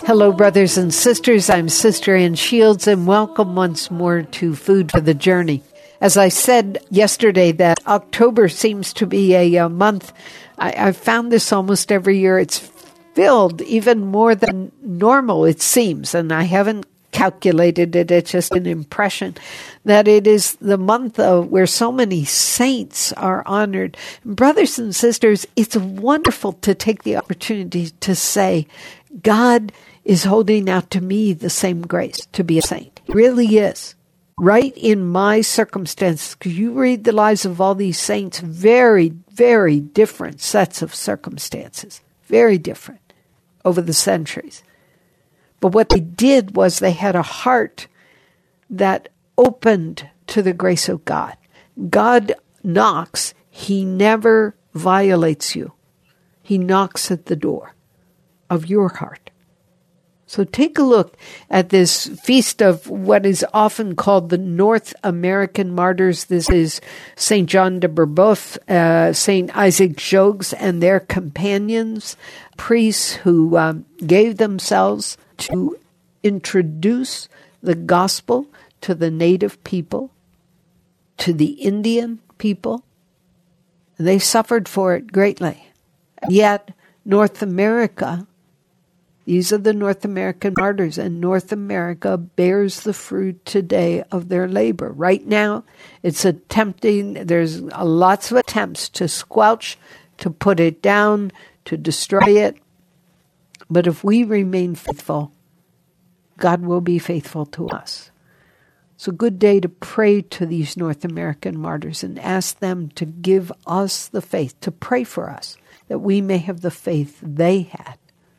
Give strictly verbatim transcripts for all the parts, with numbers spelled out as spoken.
Hello, brothers and sisters. I'm Sister Ann Shields, and welcome once more to Food for the Journey. As I said yesterday, that October seems to be a, a month. I, I've found this almost every year. It's filled even more than normal, it seems, and I haven't calculated it. It's just an impression that it is the month of where so many saints are honored. Brothers and sisters, it's wonderful to take the opportunity to say, God is holding out to me the same grace to be a saint. It really is. Right in my circumstances, because you read the lives of all these saints, very, very different sets of circumstances. Very different over the centuries. But what they did was they had a heart that opened to the grace of God. God knocks. He never violates you. He knocks at the door of your heart. So take a look at this feast of what is often called the North American martyrs. This is Saint John de Brebeuf, uh, Saint Isaac Jogues, and their companions, priests who um, gave themselves to introduce the gospel to the native people, to the Indian people. They suffered for it greatly. Yet North America, these are the North American martyrs, and North America bears the fruit today of their labor. Right now, it's attempting, there's lots of attempts to squelch, to put it down, to destroy it. But if we remain faithful, God will be faithful to us. It's a good day to pray to these North American martyrs and ask them to give us the faith, to pray for us, that we may have the faith they had.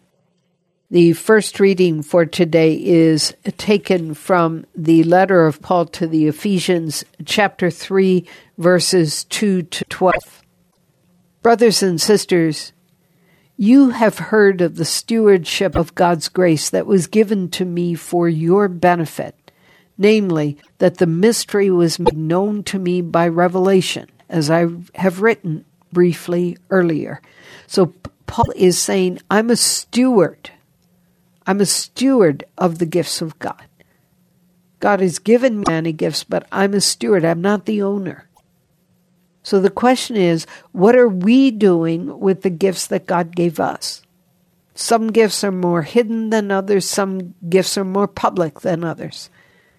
The first reading for today is taken from the letter of Paul to the Ephesians, chapter three, verses two to twelve. Brothers and sisters, you have heard of the stewardship of God's grace that was given to me for your benefit, namely, that the mystery was made known to me by revelation, as I have written briefly earlier. So Paul is saying, I'm a steward. I'm a steward of the gifts of God. God has given me many gifts, but I'm a steward. I'm not the owner. So the question is, what are we doing with the gifts that God gave us? Some gifts are more hidden than others. Some gifts are more public than others.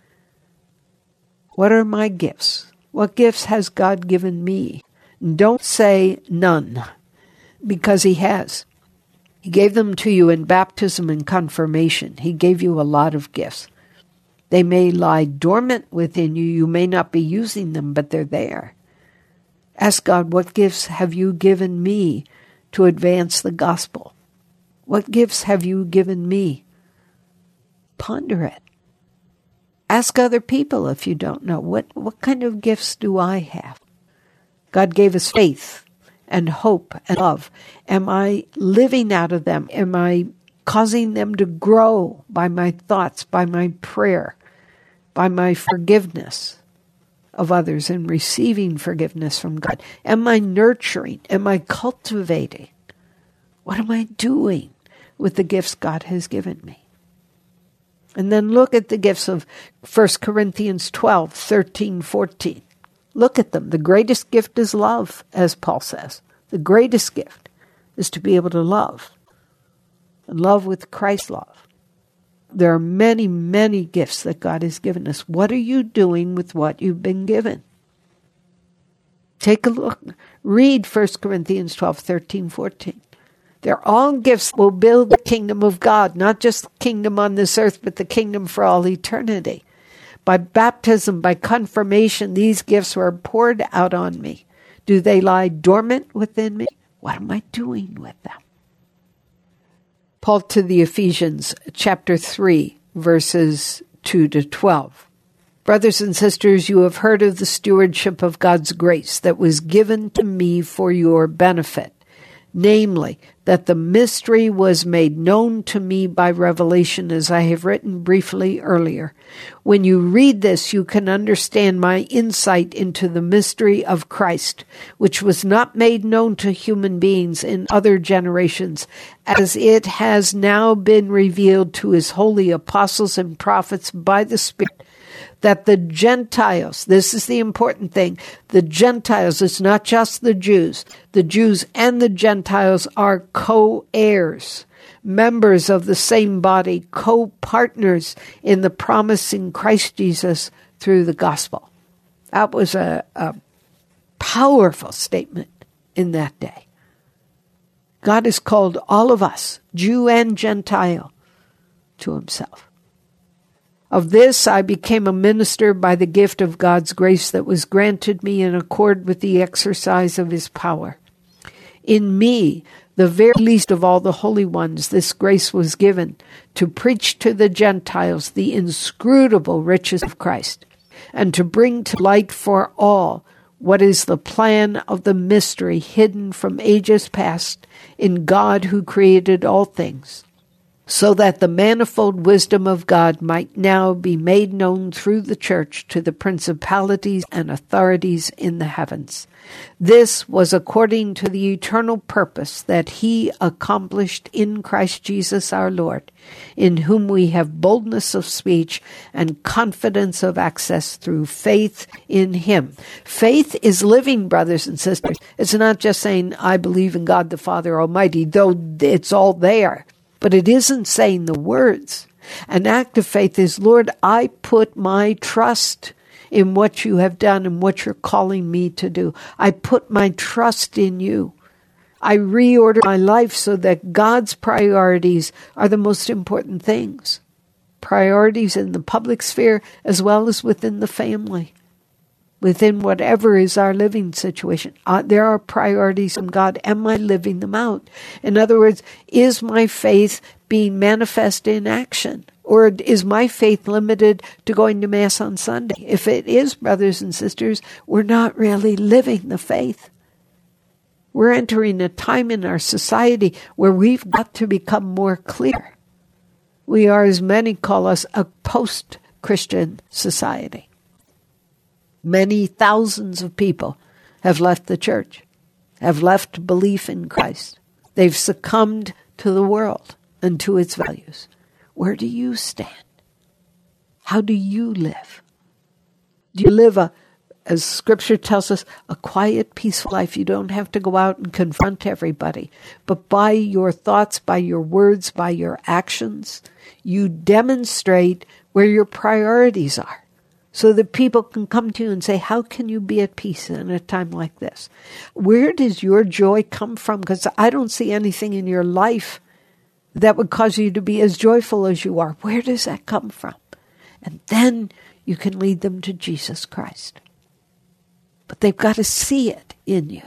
What are my gifts? What gifts has God given me? Don't say none, because He has. He gave them to you in baptism and confirmation. He gave you a lot of gifts. They may lie dormant within you. You may not be using them, but they're there. Ask God, what gifts have you given me to advance the gospel? What gifts have you given me? Ponder it. Ask other people if you don't know. What, what kind of gifts do I have? God gave us faith and hope and love. Am I living out of them? Am I causing them to grow by my thoughts, by my prayer, by my forgiveness of others and receiving forgiveness from God? Am I nurturing? Am I cultivating? What am I doing with the gifts God has given me? And then look at the gifts of First Corinthians twelve, thirteen, fourteen. Look at them. The greatest gift is love, as Paul says. The greatest gift is to be able to love. And love with Christ's love. There are many, many gifts that God has given us. What are you doing with what you've been given? Take a look. Read First Corinthians twelve, thirteen, fourteen. They're all gifts that will build the kingdom of God, not just the kingdom on this earth, but the kingdom for all eternity. By baptism, by confirmation, these gifts were poured out on me. Do they lie dormant within me? What am I doing with them? Paul to the Ephesians, chapter three, verses two to twelve. Brothers and sisters, you have heard of the stewardship of God's grace that was given to me for your benefit, namely, that the mystery was made known to me by revelation, as I have written briefly earlier. When you read this, you can understand my insight into the mystery of Christ, which was not made known to human beings in other generations, as it has now been revealed to his holy apostles and prophets by the Spirit, that the Gentiles, this is the important thing, the Gentiles, it's not just the Jews, the Jews and the Gentiles are co-heirs, members of the same body, co-partners in the promise in Christ Jesus through the gospel. That was a, a powerful statement in that day. God has called all of us, Jew and Gentile, to himself. Of this I became a minister by the gift of God's grace that was granted me in accord with the exercise of his power. In me, the very least of all the holy ones, this grace was given to preach to the Gentiles the inscrutable riches of Christ, and to bring to light for all what is the plan of the mystery hidden from ages past in God who created all things, so that the manifold wisdom of God might now be made known through the church to the principalities and authorities in the heavens. This was according to the eternal purpose that he accomplished in Christ Jesus our Lord, in whom we have boldness of speech and confidence of access through faith in him. Faith is living, brothers and sisters. It's not just saying, I believe in God the Father Almighty, though it's all there. But it isn't saying the words. An act of faith is, Lord, I put my trust in what you have done and what you're calling me to do. I put my trust in you. I reorder my life so that God's priorities are the most important things. Priorities in the public sphere as well as within the family. Within whatever is our living situation. Uh, there are priorities from God. Am I living them out? In other words, is my faith being manifest in action? Or is my faith limited to going to Mass on Sunday? If it is, brothers and sisters, we're not really living the faith. We're entering a time in our society where we've got to become more clear. We are, as many call us, a post-Christian society. Many thousands of people have left the church, have left belief in Christ. They've succumbed to the world and to its values. Where do you stand? How do you live? Do you live, a, as Scripture tells us, a quiet, peaceful life? You don't have to go out and confront everybody. But by your thoughts, by your words, by your actions, you demonstrate where your priorities are. So that people can come to you and say, how can you be at peace in a time like this? Where does your joy come from? Because I don't see anything in your life that would cause you to be as joyful as you are. Where does that come from? And then you can lead them to Jesus Christ. But they've got to see it in you.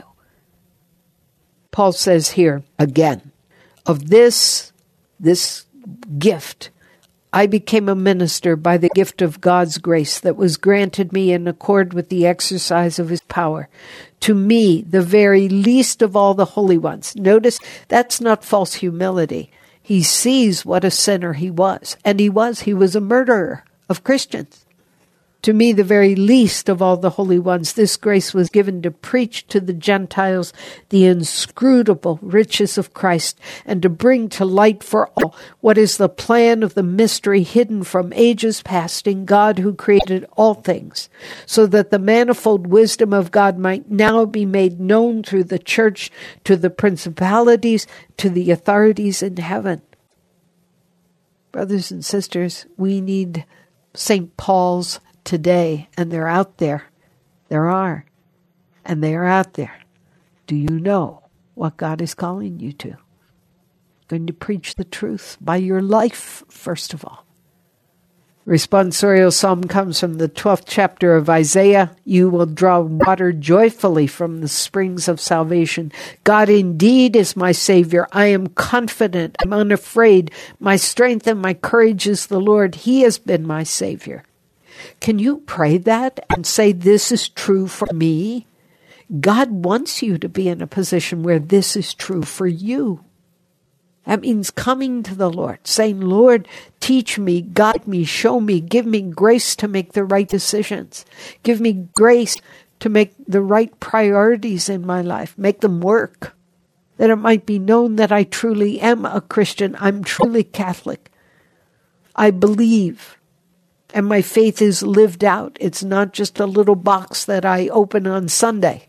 Paul says here again, of this, this gift, I became a minister by the gift of God's grace that was granted me in accord with the exercise of his power. To me, the very least of all the holy ones. Notice, that's not false humility. He sees what a sinner he was. And he was. He was a murderer of Christians. To me, the very least of all the holy ones, this grace was given to preach to the Gentiles the inscrutable riches of Christ and to bring to light for all what is the plan of the mystery hidden from ages past in God who created all things, so that the manifold wisdom of God might now be made known through the church to the principalities, to the authorities in heaven. Brothers and sisters, we need Saint Paul's today, and they're out there. There are. And they are out there. Do you know what God is calling you to? Going to preach the truth by your life, first of all. Responsorial psalm comes from the twelfth chapter of Isaiah. You will draw water joyfully from the springs of salvation. God indeed is my Savior. I am confident. I'm unafraid. My strength and my courage is the Lord. He has been my Savior. Can you pray that and say, this is true for me? God wants you to be in a position where this is true for you. That means coming to the Lord, saying, Lord, teach me, guide me, show me, give me grace to make the right decisions. Give me grace to make the right priorities in my life, make them work, that it might be known that I truly am a Christian. I'm truly Catholic. I believe, and my faith is lived out. It's not just a little box that I open on Sunday.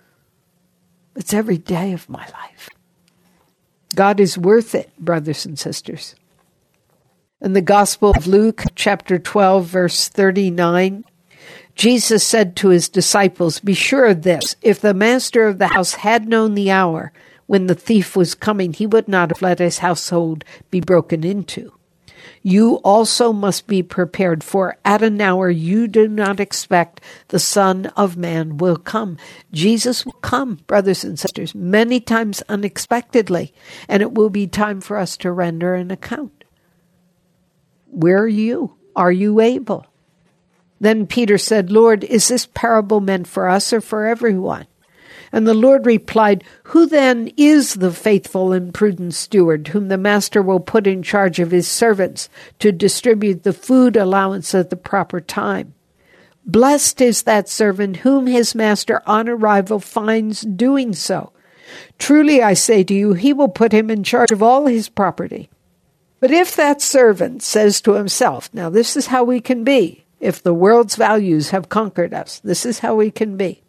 It's every day of my life. God is worth it, brothers and sisters. In the Gospel of Luke, chapter twelve, verse thirty-nine, Jesus said to his disciples, "Be sure of this, if the master of the house had known the hour when the thief was coming, he would not have let his household be broken into. You also must be prepared, for at an hour you do not expect the Son of Man will come." Jesus will come, brothers and sisters, many times unexpectedly, and it will be time for us to render an account. Where are you? Are you able? Then Peter said, "Lord, is this parable meant for us or for everyone?" And the Lord replied, "Who then is the faithful and prudent steward whom the master will put in charge of his servants to distribute the food allowance at the proper time? Blessed is that servant whom his master on arrival finds doing so. Truly I say to you, he will put him in charge of all his property. But if that servant says to himself," now this is how we can be, if the world's values have conquered us, this is how we can be.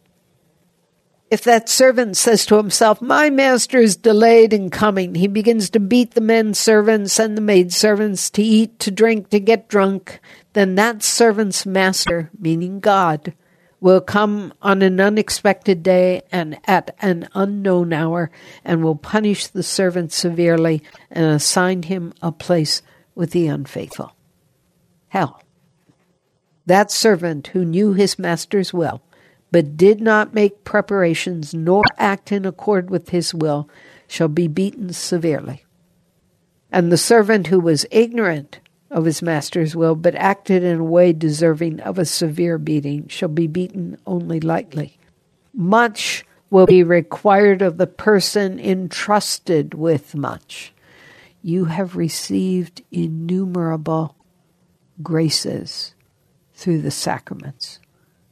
If that servant says to himself, "My master is delayed in coming," he begins to beat the men servants and the maid servants, to eat, to drink, to get drunk, then that servant's master, meaning God, will come on an unexpected day and at an unknown hour and will punish the servant severely and assign him a place with the unfaithful. Hell. That servant who knew his master's will, but did not make preparations nor act in accord with his will, shall be beaten severely. And the servant who was ignorant of his master's will, but acted in a way deserving of a severe beating, shall be beaten only lightly. Much will be required of the person entrusted with much. You have received innumerable graces through the sacraments.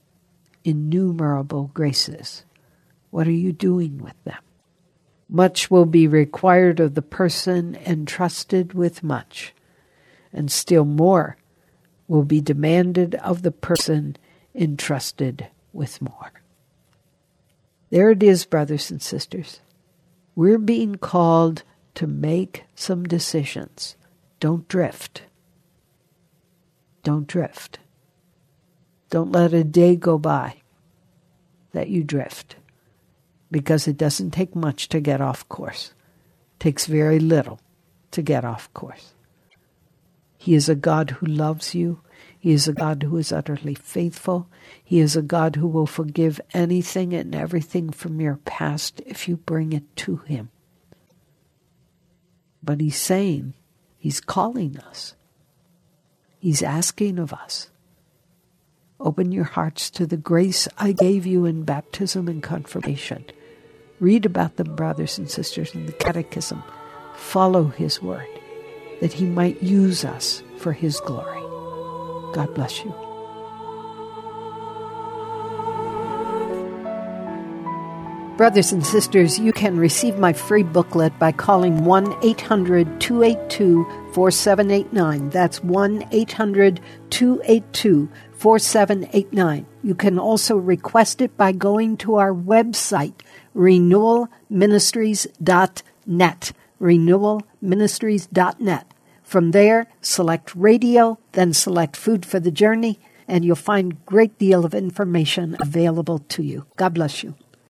Innumerable graces. What are you doing with them? Much will be required of the person entrusted with much, and still more will be demanded of the person entrusted with more. There it is, brothers and sisters. We're being called to make some decisions. Don't drift. Don't drift. Don't let a day go by that you drift, because it doesn't take much to get off course. It takes very little to get off course. He is a God who loves you. He is a God who is utterly faithful. He is a God who will forgive anything and everything from your past if you bring it to him. But he's saying, he's calling us. He's asking of us. Open your hearts to the grace I gave you in baptism and confirmation. Read about them, brothers and sisters, in the Catechism. Follow his word, that he might use us for his glory. God bless you. Brothers and sisters, you can receive my free booklet by calling one eight hundred two eight two four seven eight nine. That's one eight hundred two eight two four seven eight nine. You can also request it by going to our website, renewal ministries dot net. renewal ministries dot net. From there, select radio, then select Food for the Journey, and you'll find a great deal of information available to you. God bless you.